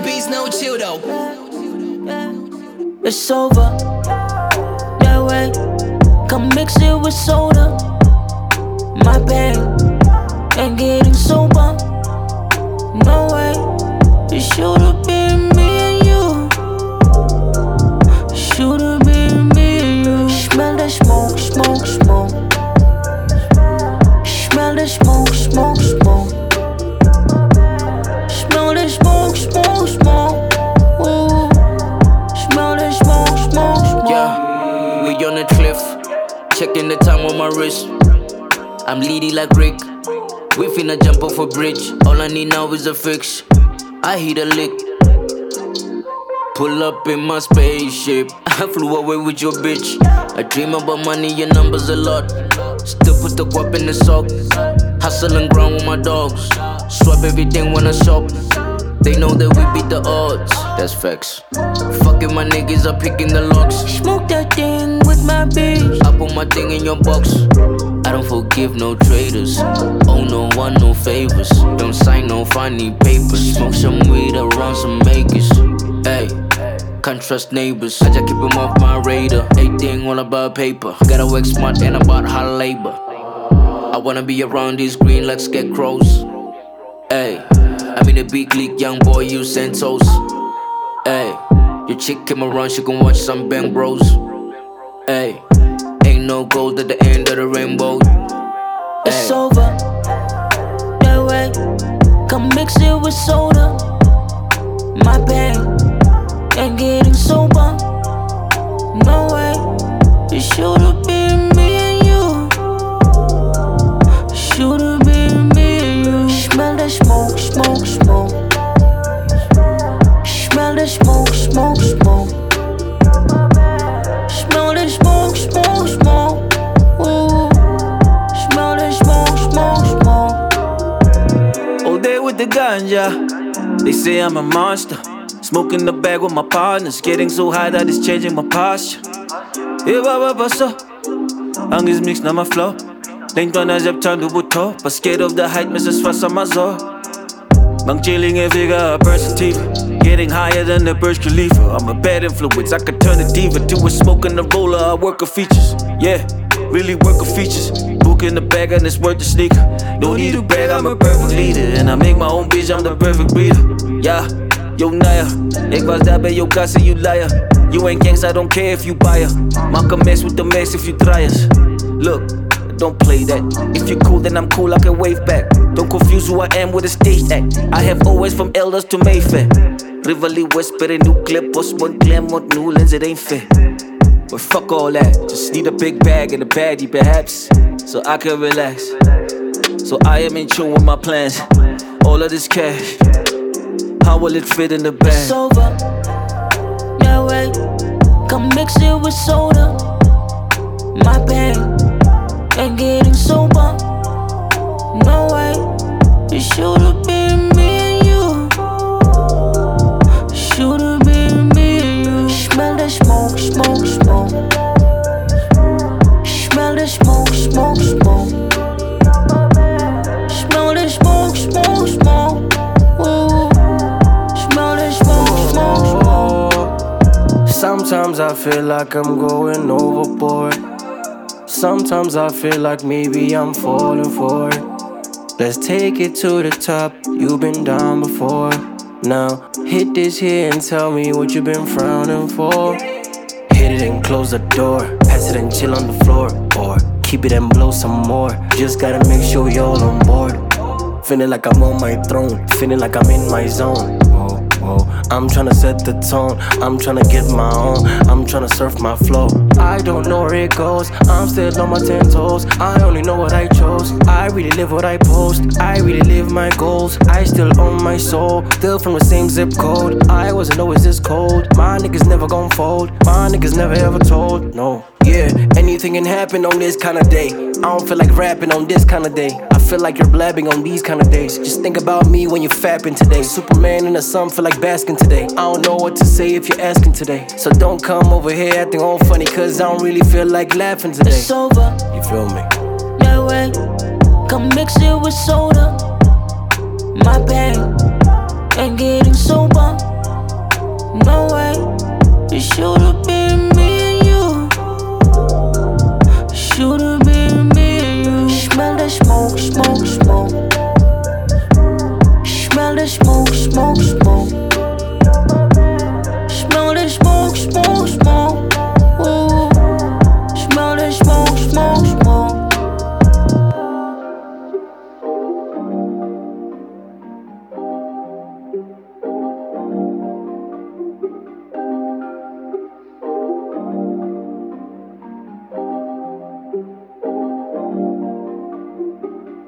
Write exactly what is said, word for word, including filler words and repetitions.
beats, no chill though. It's over, that way. Come mix it with soda. My pain ain't getting sober. No way, it should've been me and you. Should've been me and you. Smell that smoke, smoke, smoke. Smell that smoke, smoke, smoke. Smell that smoke, smoke, smoke. Ooh. Smell that smoke, smoke, smoke. Yeah, we on the cliff, checking the time on my wrist. I'm leady like Rick. We finna jump off a bridge. All I need now is a fix. I hit a lick. Pull up in my spaceship. I flew away with your bitch. I dream about money and numbers a lot. Still put the guap in the sock. Hustle and grind with my dogs. Swap everything when I shop. They know that we beat the odds. That's facts. Fucking my niggas up picking the locks. Smoke that thing with my bitch. I put my thing in your box. I don't forgive no traitors. Oh no one, no favors. Don't sign no funny papers. Smoke some weed around some makers. Hey, can't trust neighbors. I just keep them off my radar. Everything all about paper. Gotta work smart and about hard labor. I wanna be around these green like scarecrows. Hey, I'm in the big league, young boy, you Santos. Hey, your chick came around, she gon' watch some Bang Bros. Hey, ain't no gold at the end of the rainbow. It's over, that way. Come mix it with soda. My pain ain't getting sober. No way, it should've been me and you. Should've been me and you. Smell that smoke, smoke, smoke. Smell that smoke, smoke, smoke. Smell that smoke, smoke, smoke. Ooh. Smell that smoke, smoke, smoke. All day with the ganja. They say I'm a monster. Smoking the bag with my partners. Getting so high that it's changing my posture. Hey, baba, basa. Angis mix na my flow. Lento na zep turn to buto. But scared of the height, misses for some azor. Bang chilling and figure a person T V. Getting higher than the Burj Khalifa. I'm a bad influence, I could turn a diva to a smoke in the roller. I work of features, yeah, really work of features. Book in the bag and it's worth the sneaker. No need to brag, I'm a perfect leader. And I make my own bitch, I'm the perfect breeder. Yeah, yo Naya, ik was daar bij jou kassa, you liar. You ain't gangs, I don't care if you buy her. Maak een mess with the mess if you try us. Look, don't play that. If you're cool, then I'm cool, I can wave back. Don't confuse who I am with a stage act. I have always from elders to Mayfair. Rivally whispering new clip, boss one Claremont, new lens, it ain't fair. But fuck all that, just need a big bag and a baddie perhaps, so I can relax. So I am in tune with my plans. All of this cash, how will it fit in the bag? It's over, that way. Come mix it with soda. My pain ain't getting sober. No way, it should've been me and you. Should've been me and you. Smell that smoke, smoke, smoke. Smell that smoke, smoke, smoke. Smell that smoke, smoke, smoke. Ooh. Smell that smoke, smoke, smoke. Sometimes I feel like I'm going overboard. Sometimes I feel like maybe I'm falling for it. Let's take it to the top, you've been down before. Now, hit this here and tell me what you've been frowning for. Hit it and close the door, pass it and chill on the floor. Or keep it and blow some more, just gotta make sure you're all on board. Feeling like I'm on my throne, feeling like I'm in my zone. Whoa, whoa. I'm tryna set the tone, I'm tryna get my own, I'm tryna surf my flow. I don't know where it goes, I'm still on my ten toes. I only know what I chose, I really live what I post. I really live my goals, I still own my soul. Still from the same zip code, I wasn't always this cold. My niggas never gon' fold, my niggas never ever told. No, yeah, anything can happen on this kind of day. I don't feel like rapping on this kind of day. I feel like you're blabbing on these kind of days. Just think about me when you're fapping today. Superman in the sun, feel like basking today. I don't know what to say if you're asking today. So don't come over here acting all funny, cause I don't really feel like laughing today. It's over, you feel me? That way, come mix it with soda. My pain ain't getting sober.